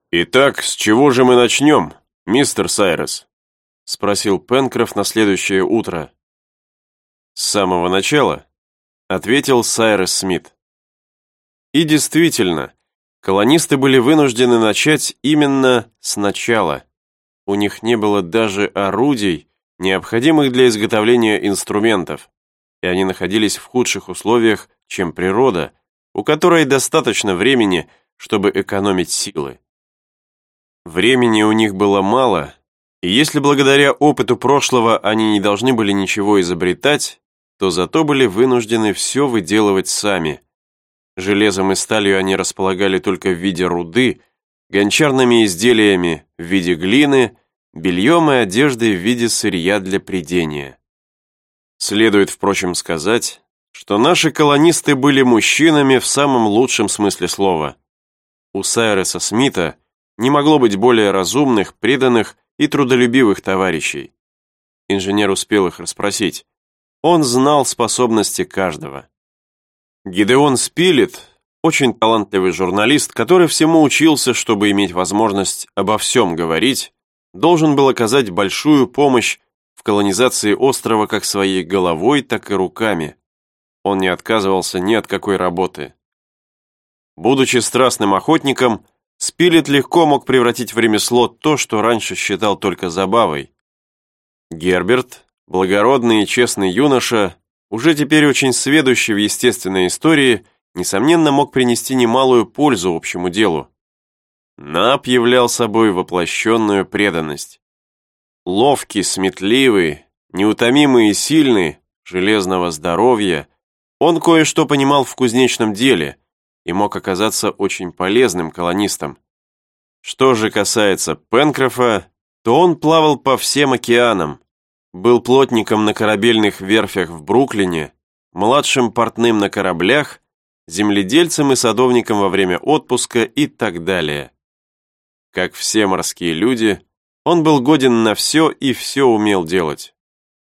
«Итак, с чего же мы начнем, мистер Сайрес?» — спросил Пенкроф на следующее утро. «С самого начала», — ответил Сайрес Смит. И действительно, колонисты были вынуждены начать именно сначала. У них не было даже орудий, необходимых для изготовления инструментов, и они находились в худших условиях, чем природа, у которой достаточно времени, чтобы экономить силы. Времени у них было мало, и если благодаря опыту прошлого они не должны были ничего изобретать, то зато были вынуждены все выделывать сами. Железом и сталью они располагали только в виде руды, гончарными изделиями в виде глины, бельем и одеждой в виде сырья для прядения. Следует, впрочем, сказать, что наши колонисты были мужчинами в самом лучшем смысле слова. У Сайреса Смита не могло быть более разумных, преданных и трудолюбивых товарищей. Инженер успел их расспросить. Он знал способности каждого. Гидеон Спилет, очень талантливый журналист, который всему учился, чтобы иметь возможность обо всем говорить, должен был оказать большую помощь в колонизации острова как своей головой, так и руками. Он не отказывался ни от какой работы. Будучи страстным охотником, Спилет легко мог превратить в ремесло то, что раньше считал только забавой. Герберт, благородный и честный юноша, уже теперь очень сведущий в естественной истории, несомненно, мог принести немалую пользу общему делу. Нап являл собой воплощенную преданность. Ловкий, сметливый, неутомимый и сильный, железного здоровья, он кое-что понимал в кузнечном деле и мог оказаться очень полезным колонистом. Что же касается Пенкрофа, то он плавал по всем океанам, был плотником на корабельных верфях в Бруклине, младшим портным на кораблях, земледельцем и садовником во время отпуска и так далее. Как все морские люди, он был годен на все и все умел делать.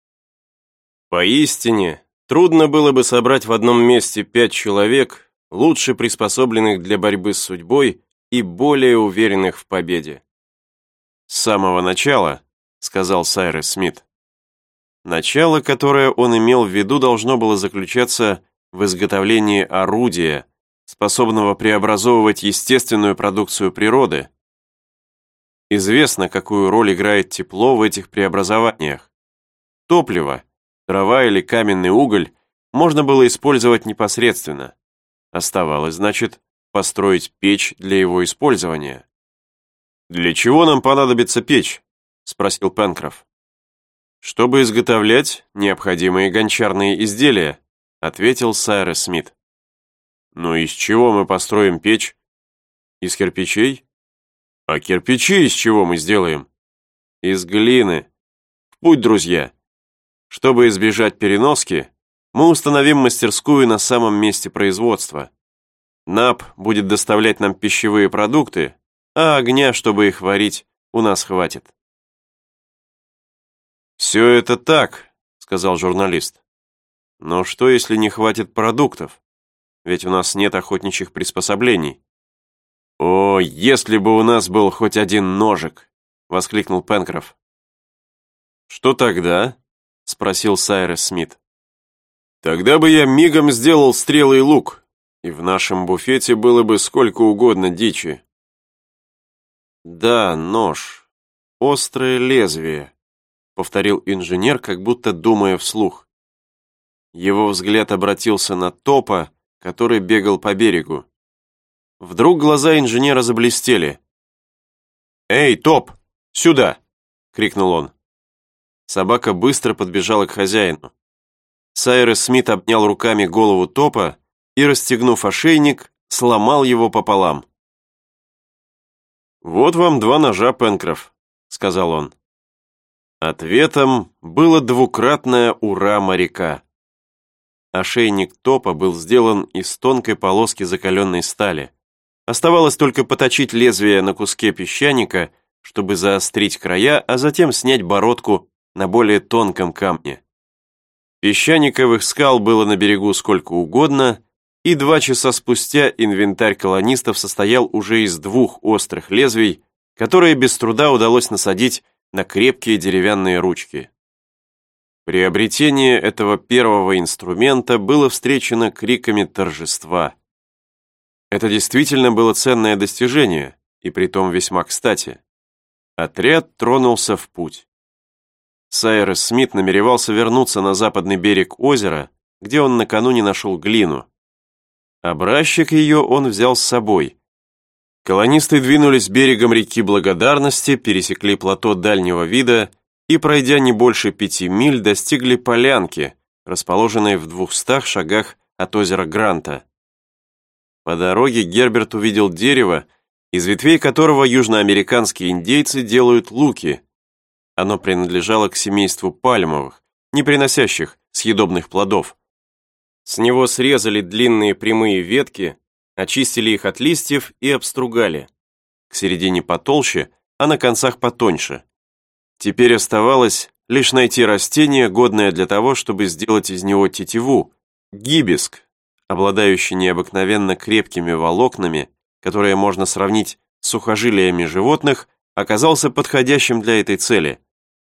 Поистине, трудно было бы собрать в одном месте 5 человек, лучше приспособленных для борьбы с судьбой и более уверенных в победе. «С самого начала», — сказал Сайрес Смит. Начало, которое он имел в виду, должно было заключаться в изготовлении орудия, способного преобразовывать естественную продукцию природы. Известно, какую роль играет тепло в этих преобразованиях. Топливо, дрова или каменный уголь можно было использовать непосредственно. Оставалось, значит, построить печь для его использования. «Для чего нам понадобится печь?» — спросил Пенкроф. «Чтобы изготовлять необходимые гончарные изделия», — ответил Сайрес Смит. «Ну из чего мы построим печь? Из кирпичей? А кирпичи из чего мы сделаем? Из глины. В путь, друзья. Чтобы избежать переноски, мы установим мастерскую на самом месте производства. Нап будет доставлять нам пищевые продукты, а огня, чтобы их варить, у нас хватит». «Все это так», — сказал журналист. «Но что, если не хватит продуктов? Ведь у нас нет охотничьих приспособлений». «О, если бы у нас был хоть один ножик!» — воскликнул Пенкроф. «Что тогда?» — спросил Сайрес Смит. «Тогда бы я мигом сделал стрелы и лук, и в нашем буфете было бы сколько угодно дичи». «Да, нож. Острое лезвие», — повторил инженер, как будто думая вслух. Его взгляд обратился на Топа, который бегал по берегу. Вдруг глаза инженера заблестели. «Эй, Топ, сюда!» — крикнул он. Собака быстро подбежала к хозяину. Сайрес Смит обнял руками голову Топа и, расстегнув ошейник, сломал его пополам. «Вот вам 2 ножа, Пенкроф», — сказал он. Ответом было двукратное «Ура!» моряка. Ошейник Топа был сделан из тонкой полоски закаленной стали. Оставалось только поточить лезвие на куске песчаника, чтобы заострить края, а затем снять бородку на более тонком камне. Песчаниковых скал было на берегу сколько угодно, и 2 часа спустя инвентарь колонистов состоял уже из 2 острых лезвий, которые без труда удалось насадить на крепкие деревянные ручки. Приобретение этого первого инструмента было встречено криками торжества. Это действительно было ценное достижение, и притом весьма кстати. Отряд тронулся в путь. Сайрес Смит намеревался вернуться на западный берег озера, где он накануне нашел глину. Образчик ее он взял с собой. Колонисты двинулись берегом реки Благодарности, пересекли плато дальнего вида и, пройдя не больше 5 миль, достигли полянки, расположенной в 200 шагах от озера Гранта. По дороге Герберт увидел дерево, из ветвей которого южноамериканские индейцы делают луки. Оно принадлежало к семейству пальмовых, не приносящих съедобных плодов. С него срезали длинные прямые ветки, очистили их от листьев и обстругали. К середине потолще, а на концах потоньше. Теперь оставалось лишь найти растение, годное для того, чтобы сделать из него тетиву, гибиск, обладающий необыкновенно крепкими волокнами, которые можно сравнить с сухожилиями животных, оказался подходящим для этой цели.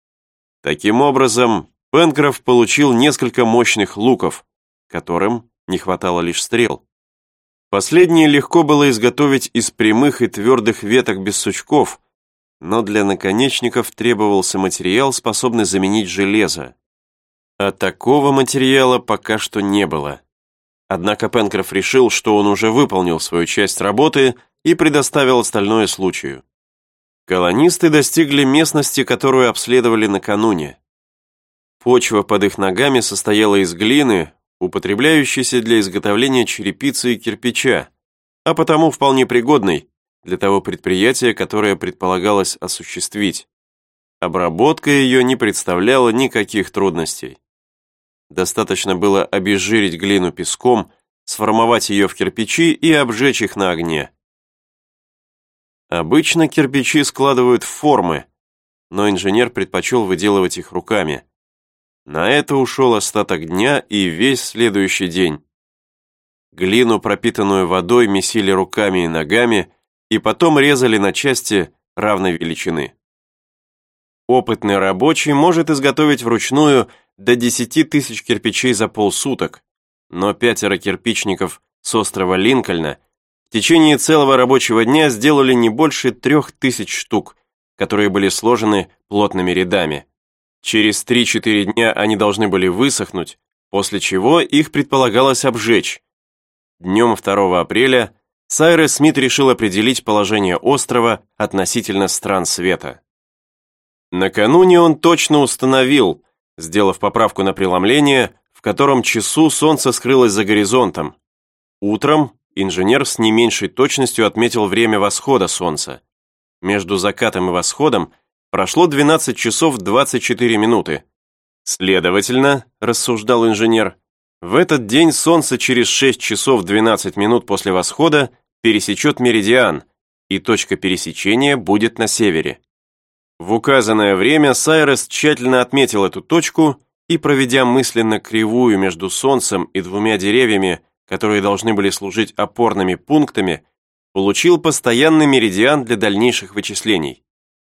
Таким образом, Пенкроф получил несколько мощных луков, которым не хватало лишь стрел. Последние легко было изготовить из прямых и твердых веток без сучков, но для наконечников требовался материал, способный заменить железо. А такого материала пока что не было. Однако Пенкроф решил, что он уже выполнил свою часть работы и предоставил остальное случаю. Колонисты достигли местности, которую обследовали накануне. Почва под их ногами состояла из глины, употребляющейся для изготовления черепицы и кирпича, а потому вполне пригодной для того предприятия, которое предполагалось осуществить. Обработка ее не представляла никаких трудностей. Достаточно было обезжирить глину песком, сформовать ее в кирпичи и обжечь их на огне. Обычно кирпичи складывают в формы, но инженер предпочел выделывать их руками. На это ушел остаток дня и весь следующий день. Глину, пропитанную водой, месили руками и ногами, и потом резали на части равной величины. Опытный рабочий может изготовить вручную до 10 тысяч кирпичей за полсуток, но 5 кирпичников с острова Линкольна в течение целого рабочего дня сделали не больше 3000 штук, которые были сложены плотными рядами. Через 3-4 дня они должны были высохнуть, после чего их предполагалось обжечь. Днем 2 апреля Сайрес Смит решил определить положение острова относительно стран света. Накануне он точно установил, сделав поправку на преломление, в котором часу солнце скрылось за горизонтом. Утром инженер с не меньшей точностью отметил время восхода солнца. Между закатом и восходом прошло 12 часов 24 минуты. Следовательно, рассуждал инженер, в этот день солнце через 6 часов 12 минут после восхода пересечет меридиан, и точка пересечения будет на севере. В указанное время Сайрес тщательно отметил эту точку и, проведя мысленно кривую между солнцем и 2 деревьями, которые должны были служить опорными пунктами, получил постоянный меридиан для дальнейших вычислений.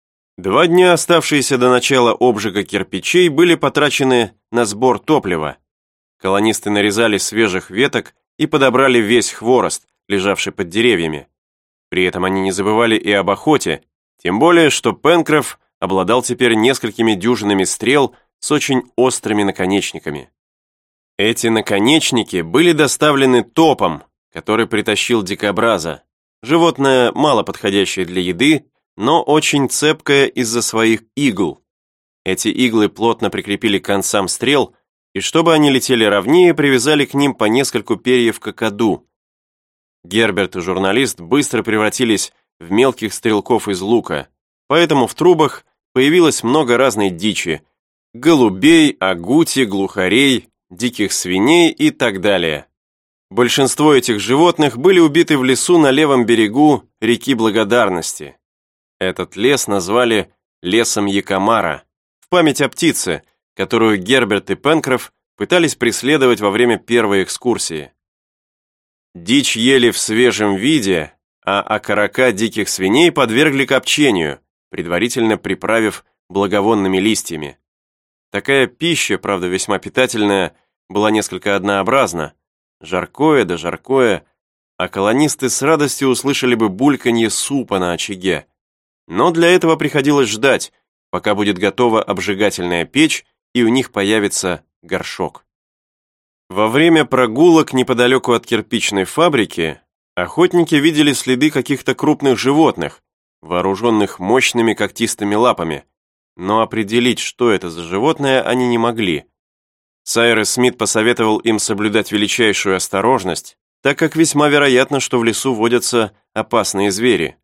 2 дня, оставшиеся до начала обжига кирпичей, были потрачены на сбор топлива. Колонисты нарезали свежих веток и подобрали весь хворост, лежавший под деревьями. При этом они не забывали и об охоте, тем более, что Пенкроф обладал теперь несколькими дюжинами стрел с очень острыми наконечниками. Эти наконечники были доставлены топом, который притащил дикобраза, животное, мало подходящее для еды, но очень цепкое из-за своих игл. Эти иглы плотно прикрепили к концам стрел, и чтобы они летели ровнее, привязали к ним по нескольку перьев какаду. Герберт и журналист быстро превратились в мелких стрелков из лука, поэтому в трубах появилось много разной дичи – голубей, агути, глухарей, диких свиней и так далее. Большинство этих животных были убиты в лесу на левом берегу реки Благодарности. Этот лес назвали лесом Якомара, в память о птице, которую Герберт и Пенкроф пытались преследовать во время первой экскурсии. Дичь ели в свежем виде, а окорока диких свиней подвергли копчению, предварительно приправив благовонными листьями. Такая пища, правда весьма питательная, была несколько однообразна. Жаркое да жаркое, а колонисты с радостью услышали бы бульканье супа на очаге. Но для этого приходилось ждать, пока будет готова обжигательная печь и у них появится горшок. Во время прогулок неподалеку от кирпичной фабрики охотники видели следы каких-то крупных животных, вооруженных мощными когтистыми лапами, но определить, что это за животное, они не могли. Сайрес Смит посоветовал им соблюдать величайшую осторожность, так как весьма вероятно, что в лесу водятся опасные звери.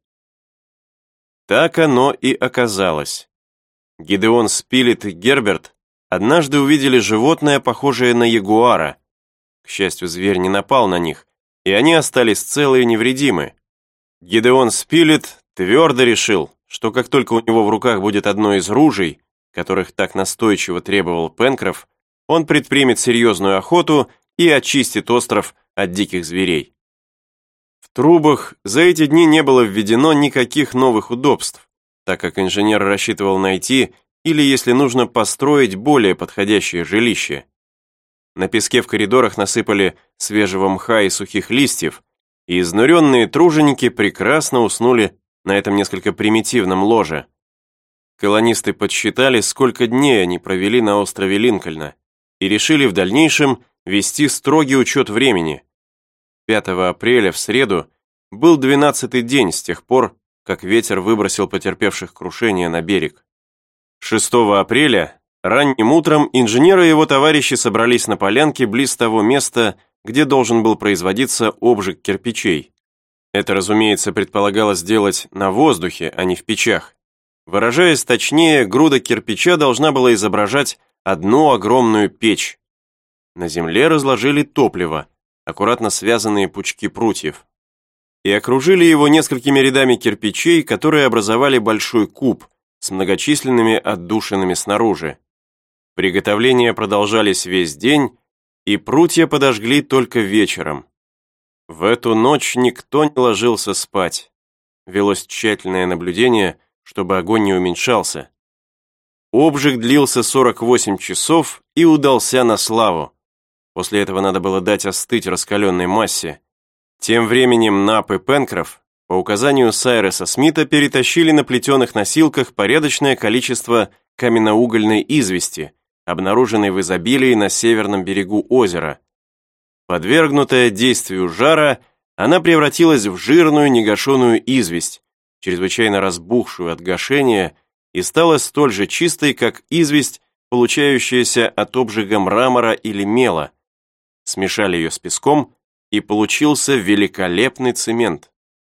Так оно и оказалось. Гидеон Спилет и Герберт однажды увидели животное, похожее на ягуара. К счастью, зверь не напал на них, и они остались целы и невредимы. Гидеон Спилет твердо решил, что как только у него в руках будет одно из ружей, которых так настойчиво требовал Пенкроф, он предпримет серьезную охоту и очистит остров от диких зверей. В трубах за эти дни не было введено никаких новых удобств, так как инженер рассчитывал найти или, если нужно, построить более подходящее жилище. На песке в коридорах насыпали свежего мха и сухих листьев, и изнуренные труженики прекрасно уснули на этом несколько примитивном ложе. Колонисты подсчитали, сколько дней они провели на острове Линкольна, и решили в дальнейшем вести строгий учет времени. 5 апреля в среду был 12-й день с тех пор, как ветер выбросил потерпевших крушение на берег. 6 апреля ранним утром инженер и его товарищи собрались на полянке близ того места, где должен был производиться обжиг кирпичей. Это, разумеется, предполагалось сделать на воздухе, а не в печах. Выражаясь точнее, груда кирпича должна была изображать одну огромную печь. На земле разложили топливо, аккуратно связанные пучки прутьев, и окружили его несколькими рядами кирпичей, которые образовали большой куб с многочисленными отдушинами снаружи. Приготовления продолжались весь день, и прутья подожгли только вечером. В эту ночь никто не ложился спать. Велось тщательное наблюдение, чтобы огонь не уменьшался. Обжиг длился 48 часов и удался на славу. После этого надо было дать остыть раскаленной массе. Тем временем Нап и Пенкроф по указанию Сайреса Смита перетащили на плетеных носилках порядочное количество каменноугольной извести, обнаруженной в изобилии на северном берегу озера. Подвергнутая действию жара, она превратилась в жирную негашенную известь, чрезвычайно разбухшую от гашения, и стала столь же чистой, как известь, получающаяся от обжига мрамора или мела. Смешали ее с песком, и получился великолепный цемент.